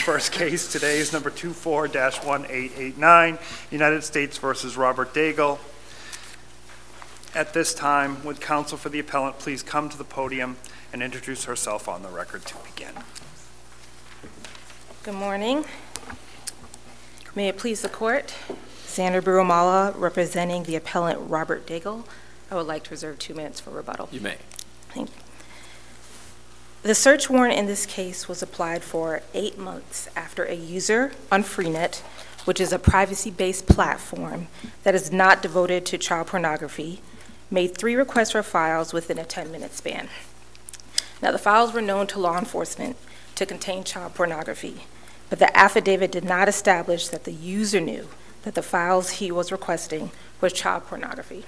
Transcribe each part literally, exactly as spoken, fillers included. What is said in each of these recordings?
first case today is number two four dash one eight eight nine, United States versus Robert Daigle. At this time, would counsel for the appellant please come to the podium and introduce herself on the record to begin. Good morning. May it please the court, Sandra Burumala representing the appellant Robert Daigle. I would like to reserve two minutes for rebuttal. You may. Thank you. The search warrant in this case was applied for eight months after a user on Freenet, which is a privacy-based platform that is not devoted to child pornography, made three requests for files within a ten-minute span. Now, the files were known to law enforcement to contain child pornography, but the affidavit did not establish that the user knew that the files he was requesting was child pornography.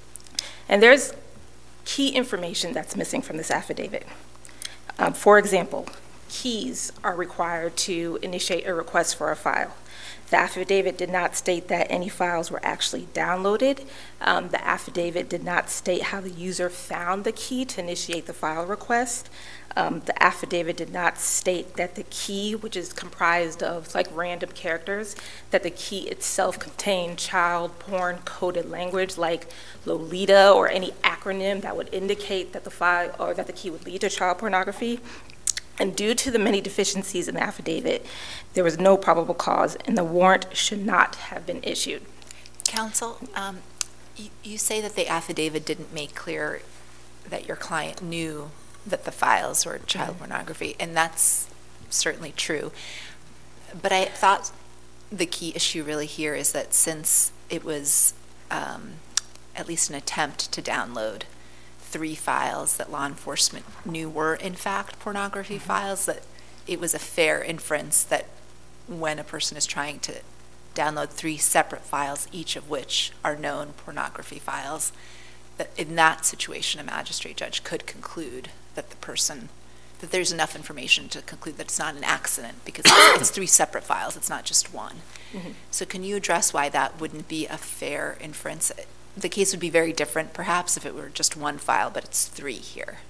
And there's key information that's missing from this affidavit. Um, for example, keys are required to initiate a request for a file. The affidavit did not state that any files were actually downloaded. Um, the affidavit did not state how the user found the key to initiate the file request. Um, the affidavit did not state that the key, which is comprised of like random characters, that the key itself contained child porn coded language like Lolita or any acronym that would indicate that the file or that the key would lead to child pornography. And due to the many deficiencies in the affidavit, there was no probable cause and the warrant should not have been issued. Counsel, um, you, you say that the affidavit didn't make clear that your client knew that the files were child mm-hmm. pornography, and that's certainly true. But I thought the key issue really here is that since it was um, at least an attempt to download three files that law enforcement knew were in fact pornography mm-hmm. files, that it was a fair inference that when a person is trying to download three separate files, each of which are known pornography files, that in that situation a magistrate judge could conclude that the person, that there's enough information to conclude that it's not an accident because it's, it's three separate files, it's not just one. Mm-hmm. So can you address why that wouldn't be a fair inference? The case would be very different perhaps if it were just one file, but it's three here.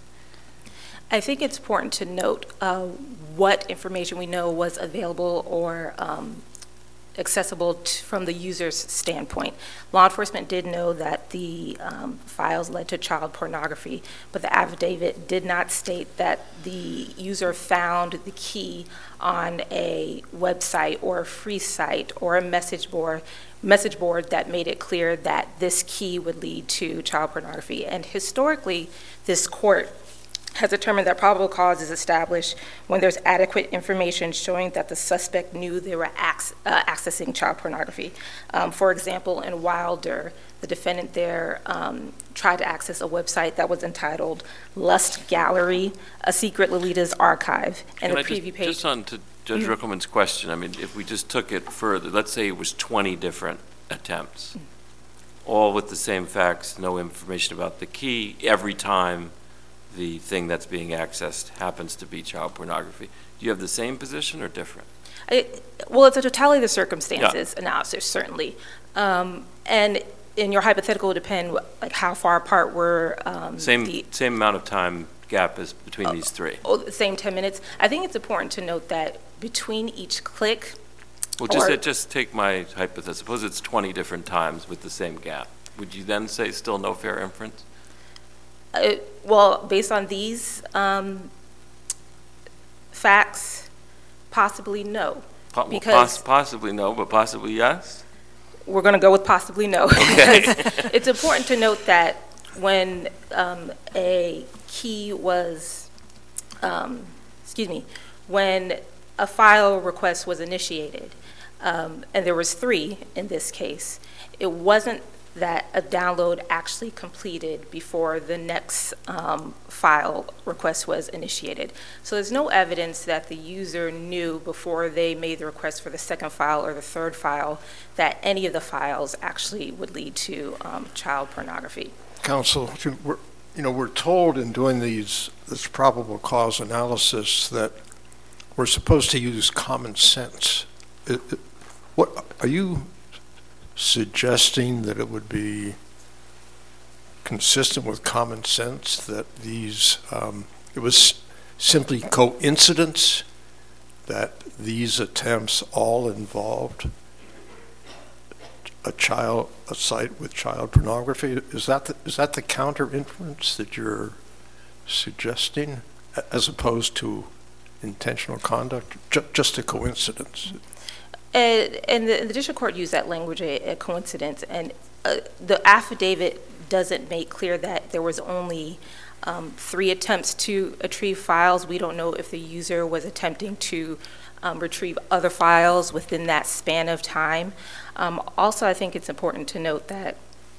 I think it's important to note uh, what information we know was available or um, accessible t- from the user's standpoint. Law enforcement did know that the um, files led to child pornography, but the affidavit did not state that the user found the key on a website or a free site or a message board message board that made it clear that this key would lead to child pornography. And historically, this court has determined that probable cause is established when there's adequate information showing that the suspect knew they were ac- uh, accessing child pornography. Um, for example, in Wilder, the defendant there um, tried to access a website that was entitled Lust Gallery, a secret Lolita's archive, and Can the I preview just, page. Just on to Judge mm-hmm. Ruckelman's question, I mean, if we just took it further, let's say it was twenty different attempts, mm-hmm. all with the same facts, no information about the key, every time the thing that's being accessed happens to be child pornography. Do you have the same position or different? It, well, it's a totality of the circumstances yeah. analysis, certainly. Um, and in your hypothetical, it would depend like how far apart were um, same the same amount of time gap as between uh, these three. Oh, the same ten minutes. I think it's important to note that between each click. Well, just uh, just take my hypothesis. Suppose it's twenty different times with the same gap. Would you then say still no fair inference? Uh, well, based on these um, facts, possibly no. Po- because well, poss- possibly no, but possibly yes? We're going to go with possibly no. Okay. Because it's important to note that when um, a key was, um, excuse me, when a file request was initiated, um, and there was three in this case, it wasn't that a download actually completed before the next um, file request was initiated. So there's no evidence that the user knew before they made the request for the second file or the third file that any of the files actually would lead to um, child pornography. Counsel, we're, you know, we're told in doing these this probable cause analysis that we're supposed to use common sense. It, it, what are you suggesting that it would be consistent with common sense that these um, it was simply coincidence that these attempts all involved a child, a site with child pornography? Is that the, is that the counter inference that you're suggesting, as opposed to intentional conduct, Ju- just a coincidence? And, and the, the district court used that language, a, a coincidence, and uh, the affidavit doesn't make clear that there was only um, three attempts to retrieve files. We don't know if the user was attempting to um, retrieve other files within that span of time. Um, also, I think it's important to note that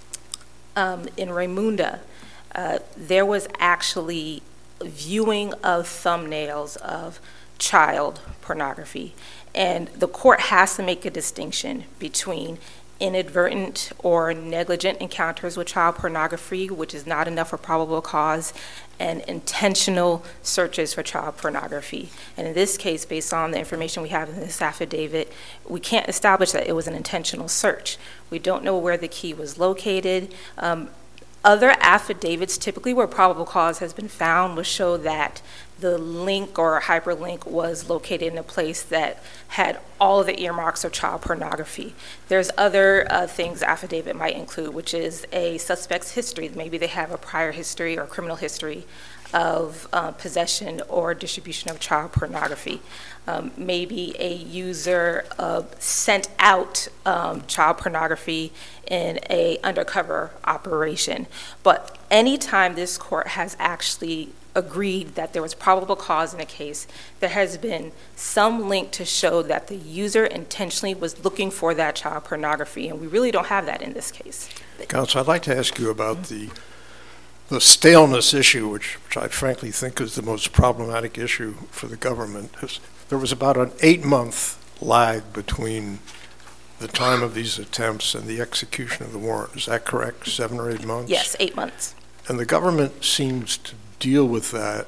um, in Raymunda, uh, there was actually viewing of thumbnails of child pornography. And the court has to make a distinction between inadvertent or negligent encounters with child pornography, which is not enough for probable cause, and intentional searches for child pornography. And in this case, based on the information we have in this affidavit, we can't establish that it was an intentional search. We don't know where the key was located. Um, Other affidavits, typically where probable cause has been found, will show that the link or hyperlink was located in a place that had all of the earmarks of child pornography. There's other uh, things the affidavit might include, which is a suspect's history. Maybe they have a prior history or criminal history of uh, possession or distribution of child pornography. Um, maybe a user uh, sent out um, child pornography in a undercover operation. But anytime this court has actually agreed that there was probable cause in a case, there has been some link to show that the user intentionally was looking for that child pornography, and we really don't have that in this case. Counsel, I'd like to ask you about the the staleness issue, which, which I frankly think is the most problematic issue for the government. There was about an eight-month lag between the time of these attempts and the execution of the warrant. Is that correct? Seven or eight months? Yes, eight months. And the government seems to deal with that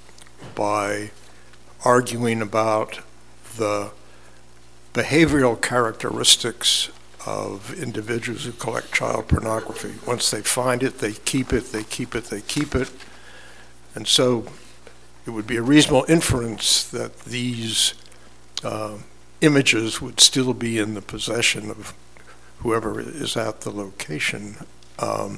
by arguing about the behavioral characteristics of individuals who collect child pornography. Once they find it, they keep it, they keep it, they keep it. And so it would be a reasonable inference that these uh, images would still be in the possession of whoever is at the location. Um,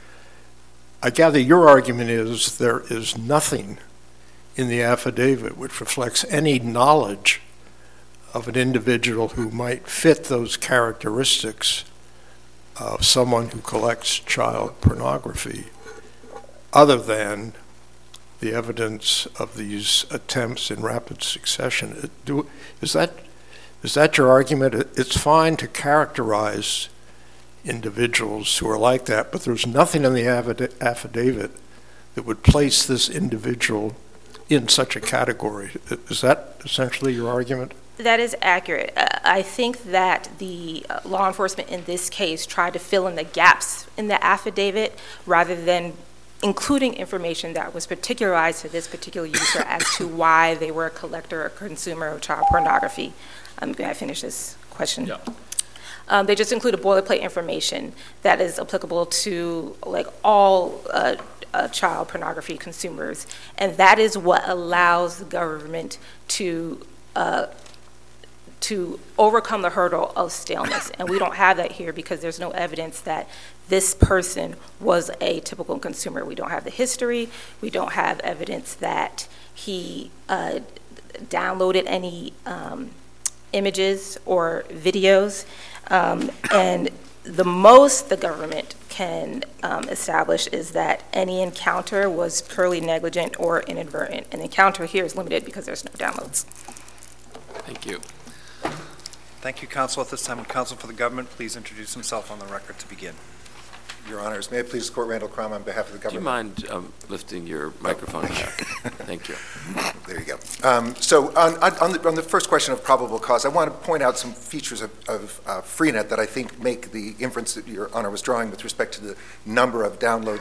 I gather your argument is there is nothing in the affidavit which reflects any knowledge of an individual who might fit those characteristics of someone who collects child pornography, other than the evidence of these attempts in rapid succession. Do, is that is that your argument? It's fine to characterize individuals who are like that, but there's nothing in the affidavit that would place this individual in such a category. Is that essentially your argument? That is accurate. Uh, I think that the uh, law enforcement in this case tried to fill in the gaps in the affidavit rather than including information that was particularized to this particular user as to why they were a collector or consumer of child pornography. Um, may I finish this question? Yeah. Um, they just include a boilerplate information that is applicable to like all uh, uh, child pornography consumers, and that is what allows the government to uh, to overcome the hurdle of staleness. And we don't have that here because there's no evidence that this person was a typical consumer. We don't have the history. We don't have evidence that he uh, downloaded any um, images or videos. Um, and the most the government can um, establish is that any encounter was purely negligent or inadvertent. An encounter here is limited because there's no downloads. Thank you. Thank you, counsel. At this time, would counsel for the government please introduce himself on the record to begin? Your Honors, may it please the Court, Randall Crum on behalf of the Do you government. mind um, lifting your microphone back? Thank you. There you go. Um, so on, on, the, on the first question of probable cause, I want to point out some features of, of uh, Freenet that I think make the inference that Your Honor was drawing with respect to the number of downloads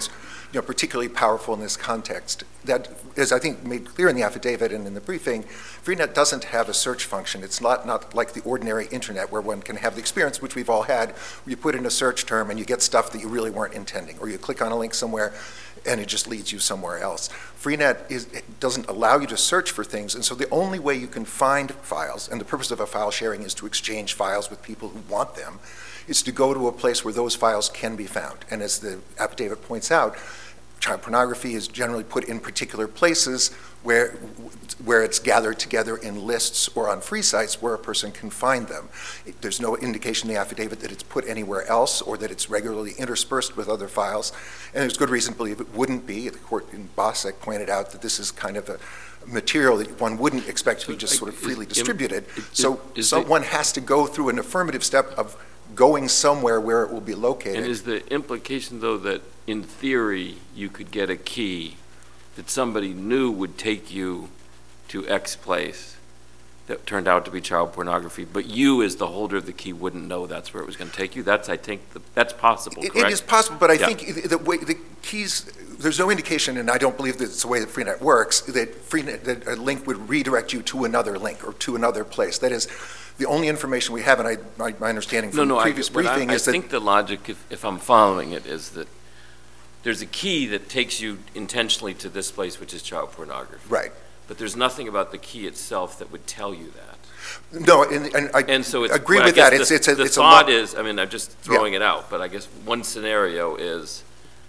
you know, particularly powerful in this context. That, as I think made clear in the affidavit and in the briefing, Freenet doesn't have a search function. It's not, not like the ordinary internet where one can have the experience, which we've all had, where you put in a search term and you get stuff that you really weren't intending, or you click on a link somewhere and it just leads you somewhere else. Freenet is, it doesn't allow you to search for things, and so the only way you can find files, and the purpose of a file sharing is to exchange files with people who want them, is to go to a place where those files can be found. And as the affidavit points out, child pornography is generally put in particular places where, where it's gathered together in lists or on free sites where a person can find them. It, there's no indication in the affidavit that it's put anywhere else or that it's regularly interspersed with other files. And there's good reason to believe it wouldn't be. The court in Bossack pointed out that this is kind of a material that one wouldn't expect to be just sort of freely distributed. So, so one has to go through an affirmative step of going somewhere where it will be located. And is the implication, though, that in theory you could get a key that somebody knew would take you to X place that turned out to be child pornography, but you as the holder of the key wouldn't know that's where it was going to take you? That's, I think, the, that's possible, correct? It, it is possible, but I Yeah. think the way the keys, there's no indication, and I don't believe that it's the way that Freenet works, that Freenet, that a link would redirect you to another link or to another place. That is, the only information we have, and I, my, my understanding No, from no, the I, previous but briefing I, I is that think the logic, if, if I'm following it, is that there's a key that takes you intentionally to this place, which is child pornography. right. But there's nothing about the key itself that would tell you that. No, and, and I And so it's, agree well, I with that. guess It's the, it's a the it's a thought lot. is, I mean, I'm just throwing it out, but I guess one scenario is,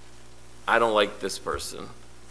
I don't like this person.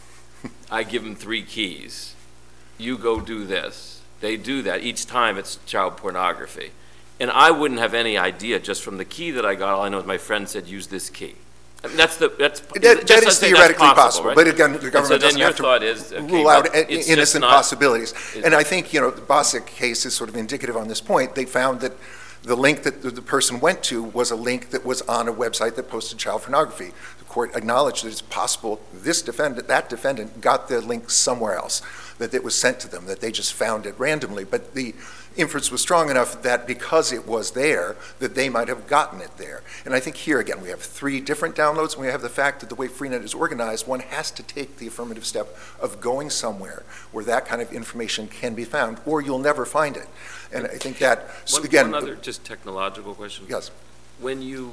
I give them three keys. You go do this. They do that. Each time it's child pornography. And I wouldn't have any idea just from the key that I got. All I know is my friend said, use this key. I mean, that's the, that's. That, just that to is say theoretically that's possible, right? but again, the And so government then doesn't your have to thought is, okay, rule out but i- it's just innocent not- possibilities. Is- And I think, you know, the Bossack case is sort of indicative on this point. They found that the link that the the person went to was a link that was on a website that posted child pornography. The court acknowledged that it's possible this defendant, that defendant, got the link somewhere else, that it was sent to them, that they just found it randomly. But the inference was strong enough that because it was there, that they might have gotten it there. And I think here, again, we have three different downloads, and we have the fact that the way Freenet is organized, one has to take the affirmative step of going somewhere where that kind of information can be found, or you'll never find it. And I think that, so One, again. one other just technological question. Yes. When you,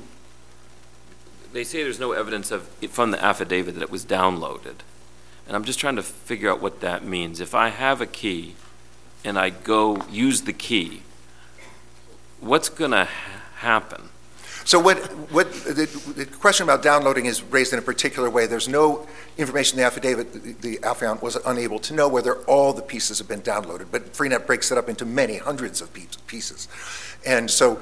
they say there's no evidence of, from the affidavit that it was downloaded. And I'm just trying to figure out what that means. If I have a key and I go use the key, what's going to ha- happen? So what, what, the, the question about downloading is raised in a particular way. There's no information in the affidavit. The, the affiant was unable to know whether all the pieces have been downloaded, but Freenet breaks it up into many hundreds of pieces. And so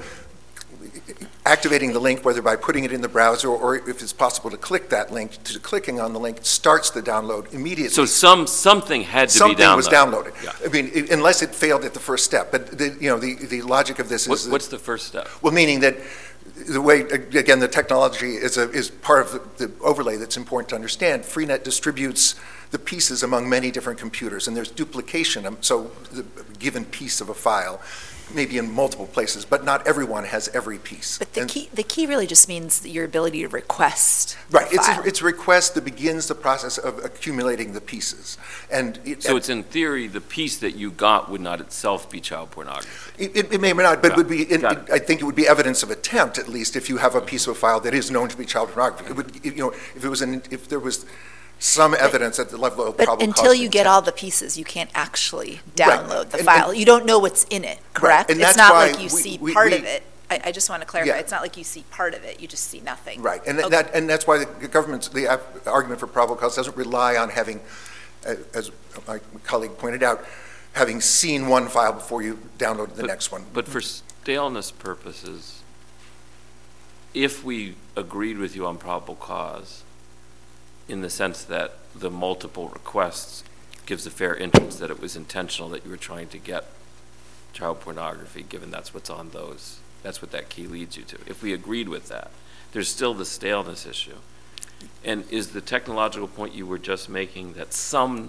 activating the link, whether by putting it in the browser or if it's possible to click that link, to clicking on the link starts the download immediately. So some, something had to Something be downloaded. was downloaded. Yeah. I mean, i- unless it failed at the first step. But the, you know, the, the logic of this What, is that- what's the first step? well, meaning that the way, again, the technology is, a, is part of the, the overlay that's important to understand. Freenet distributes the pieces among many different computers, and there's duplication. um, So the given piece of a file may be in multiple places, but not everyone has every piece. But the And- key, the key really just means your ability to request the Right, it's file. a, it's a request that begins the process of accumulating the pieces. And it, So it's in theory, the piece that you got would not itself be child pornography. It, it may or may not, but it would be, it, Got it. I think it would be evidence of attempt, at least, if you have a piece of a file that is known to be child pornography. It would, you know, if it was an, if there was some evidence at the level of But probable cause. until of you get intent. all the pieces, you can't actually Right. download the And- file. You don't know what's in it, correct? And It's that's not why like you we- see we- part we- of it. I, I just want to clarify, Yeah. it's not like you see part of it, you just see nothing. Right, and Okay. that, and that's why the government's, the ap- argument for probable cause doesn't rely on having, uh, as my colleague pointed out, having seen one file before you download the But- next one. But for staleness purposes, if we agreed with you on probable cause, in the sense that the multiple requests gives a fair inference that it was intentional, that you were trying to get child pornography, given that's what's on those, that's what that key leads you to. If we agreed with that, there's still the staleness issue. And is the technological point you were just making that some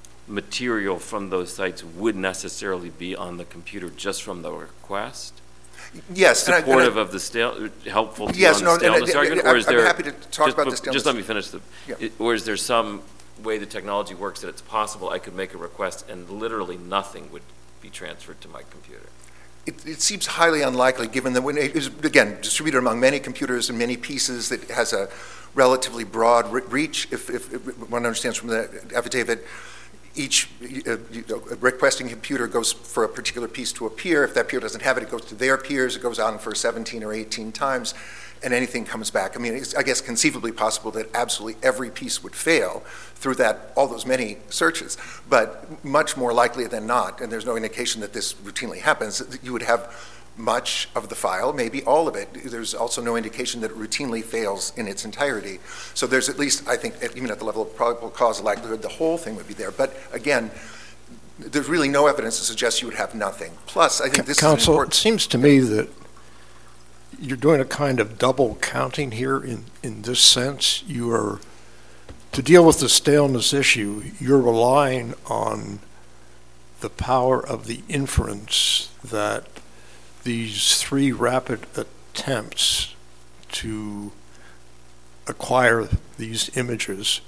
material from those sites would necessarily be on the computer just from the request? Yes. and I- and I- supportive of the stale, helpful to you Yes, on no, the and I- staleness argument? I'm- Or is I'm there? happy to talk just- about but the staleness. Just let me finish the, Yeah. it- or is there some way the technology works that it's possible I could make a request and literally nothing would be transferred to my computer? It, it seems highly unlikely, given that when it is, again, distributed among many computers and many pieces, that has a relatively broad re- reach. If, if, if one understands from the affidavit, each uh, you know, requesting computer goes for a particular piece to appear. If that peer doesn't have it, it goes to their peers. It goes on for seventeen or eighteen times, and anything comes back. I mean, it's, I guess, conceivably possible that absolutely every piece would fail through that, all those many searches, but much more likely than not, and there's no indication that this routinely happens, that you would have much of the file, maybe all of it. There's also no indication that it routinely fails in its entirety. So there's at least, I think, even at the level of probable cause of likelihood, the whole thing would be there. But again, there's really no evidence to suggest you would have nothing. Plus, I think this is Counsel, it important. seems to me that you're doing a kind of double counting here in, in this sense. You are, to deal with the staleness issue, you're relying on the power of the inference that these three rapid attempts to acquire these images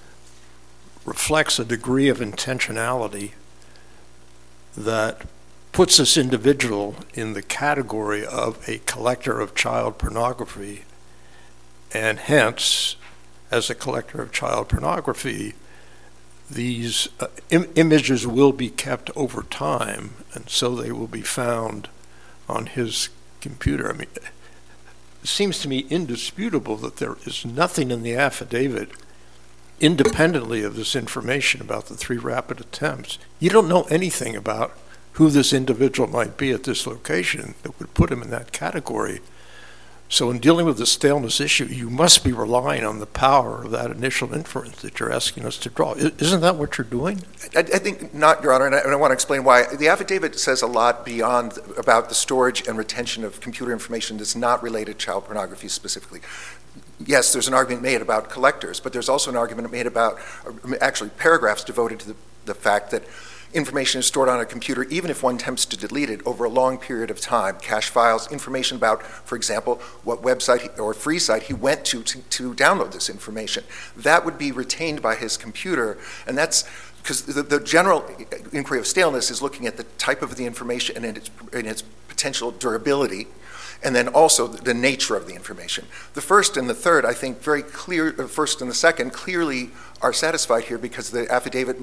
reflects a degree of intentionality that puts this individual in the category of a collector of child pornography, and hence, as a collector of child pornography, these uh, im- images will be kept over time, and so they will be found on his computer. I mean, it seems to me indisputable that there is nothing in the affidavit independently of this information about the three rapid attempts. You don't know anything about who this individual might be at this location that would put him in that category. So in dealing with the staleness issue, you must be relying on the power of that initial inference that you're asking us to draw. I- Isn't that what you're doing? I, I think not, Your Honor, and I, and I want to explain why. The affidavit says a lot beyond about the storage and retention of computer information that's not related to child pornography specifically. Yes, there's an argument made about collectors, but there's also an argument made about, actually paragraphs devoted to the, the fact that information is stored on a computer even if one attempts to delete it over a long period of time. Cache files, information about, for example, what website he, or free site he went to, to to download this information. That would be retained by his computer, and that's because the, the general inquiry of staleness is looking at the type of the information and its, and its potential durability, and then also the nature of the information. The first and the third, I think, very clear, the first and the second clearly are satisfied here because the affidavit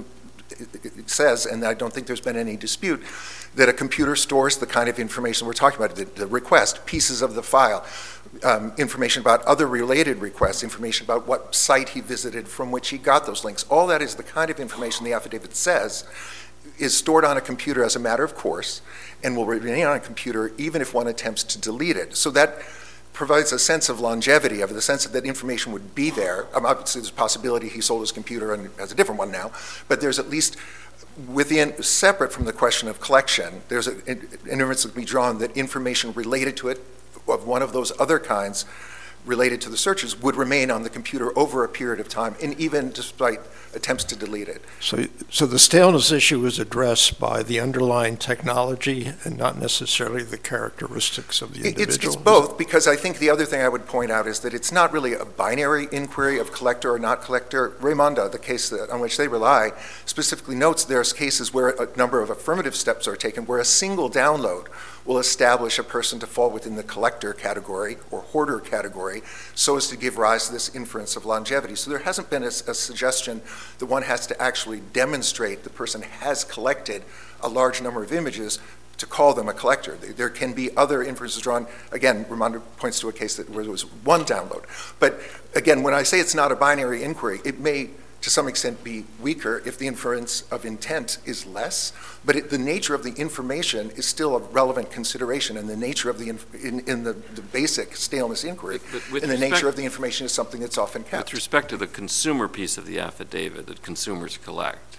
it says, and I don't think there's been any dispute, that a computer stores the kind of information we're talking about, the, the request, pieces of the file, um, information about other related requests, information about what site he visited from which he got those links. All that is the kind of information the affidavit says is stored on a computer as a matter of course and will remain on a computer even if one attempts to delete it. So that provides a sense of longevity, of the sense that information would be there. Um, obviously, there's a possibility he sold his computer and has a different one now, but there's at least within, separate from the question of collection, there's a, an inference that can be drawn that information related to it, of one of those other kinds related to the searches, would remain on the computer over a period of time, and even despite attempts to delete it. So, so the staleness issue is addressed by the underlying technology and not necessarily the characteristics of the It's, individual? it's both, because I think the other thing I would point out is that it's not really a binary inquiry of collector or not collector. Raimonda, the case that, on which they rely, specifically notes there's cases where a number of affirmative steps are taken where a single download will establish a person to fall within the collector category or hoarder category so as to give rise to this inference of longevity. So there hasn't been a, a suggestion that one has to actually demonstrate the person has collected a large number of images to call them a collector. There can be other inferences drawn. Again, Raimonda points to a case that, where there was one download. But again, when I say it's not a binary inquiry, it may to some extent be weaker if the inference of intent is less, but it, the nature of the information is still a relevant consideration, and the nature of the, inf- in, in the, the basic staleness inquiry, But- but with and the respect- nature of the information is something that's often With kept. respect to the consumer piece of the affidavit that consumers collect,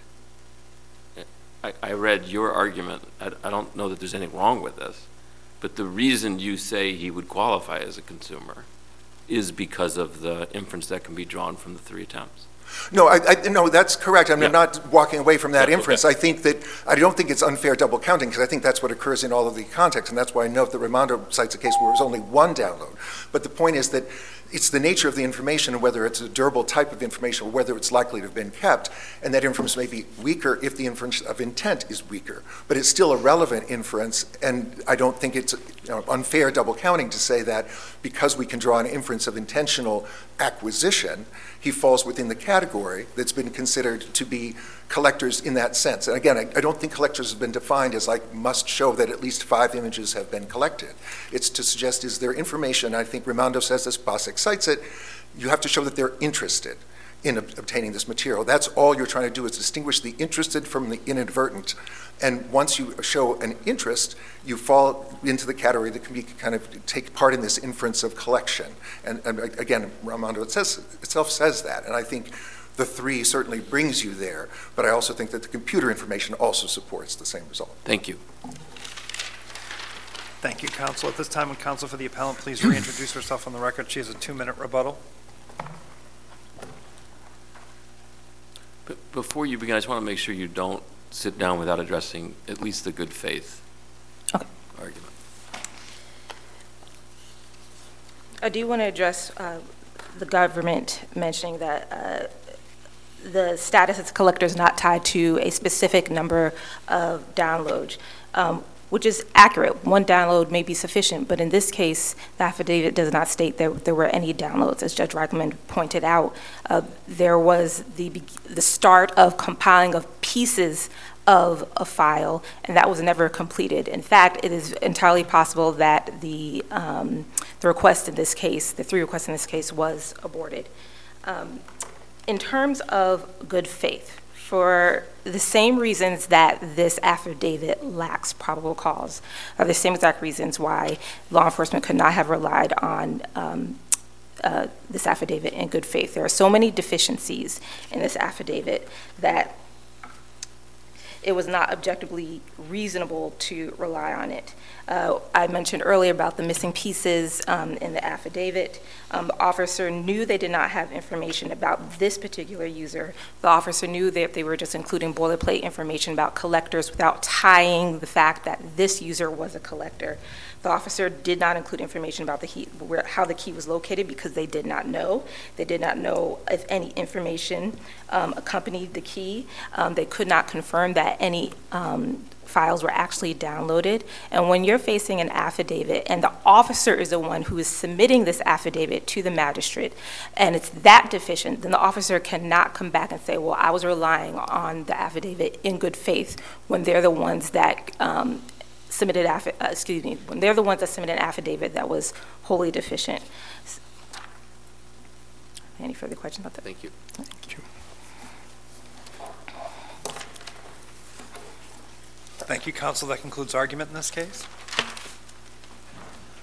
I, I read your argument. I, I don't know that there's anything wrong with this, but the reason you say he would qualify as a consumer is because of the inference that can be drawn from the three attempts. No, I, I, no, that's correct. I'm Yeah. not walking away from that Yeah, inference. okay. I think that, I don't think it's unfair double counting, because I think that's what occurs in all of the contexts, and that's why I note that Raimondo cites a case where it was only one download. But the point is that it's the nature of the information, and whether it's a durable type of information, or whether it's likely to have been kept, and that inference may be weaker if the inference of intent is weaker. But it's still a relevant inference, and I don't think it's, you know, unfair double counting to say that because we can draw an inference of intentional acquisition, he falls within the category that's been considered to be collectors in that sense. And again, I, I don't think collectors have been defined as like must show that at least five images have been collected. It's to suggest, is there information, I think Raimondo says this, Bossack cites it, you have to show that they're interested in ob- obtaining this material. That's all you're trying to do, is distinguish the interested from the inadvertent. And once you show an interest, you fall into the category that can be kind of take part in this inference of collection. And, and again, Raimondo it says, itself says that. And I think the three certainly brings you there, but I also think that the computer information also supports the same result. Thank you. Thank you, counsel. At this time, would counsel for the appellant please reintroduce herself on the record? She has a two-minute rebuttal. But before you begin, I just want to make sure you don't sit down without addressing at least the good faith Okay. argument. I do want to address uh, the government mentioning that uh, the status as a collector is not tied to a specific number of downloads, um, which is accurate. One download may be sufficient, but in this case, the affidavit does not state that there were any downloads. As Judge Reichman pointed out, uh, there was the, be- the start of compiling of pieces of a file, and that was never completed. In fact, it is entirely possible that the, um, the request in this case, the three requests in this case, was aborted. Um, in terms of good faith, for the same reasons that this affidavit lacks probable cause, are the same exact reasons why law enforcement could not have relied on um, uh, this affidavit in good faith. There are so many deficiencies in this affidavit that it was not objectively reasonable to rely on it. Uh, I mentioned earlier about the missing pieces um, in the affidavit. Um, the officer knew they did not have information about this particular user. The officer knew that they were just including boilerplate information about collectors without tying the fact that this user was a collector. The officer did not include information about the key, where, how the key was located, because they did not know. They did not know if any information um, accompanied the key. Um, they could not confirm that any um, files were actually downloaded. And when you're facing an affidavit and the officer is the one who is submitting this affidavit to the magistrate, and it's that deficient, then the officer cannot come back and say, well, I was relying on the affidavit in good faith, when they're the ones that um, submitted, affi- uh, excuse me, when they're the ones that submitted an affidavit that was wholly deficient. Any further questions about that? Thank you. Thank you. Thank you, counsel. That concludes argument in this case.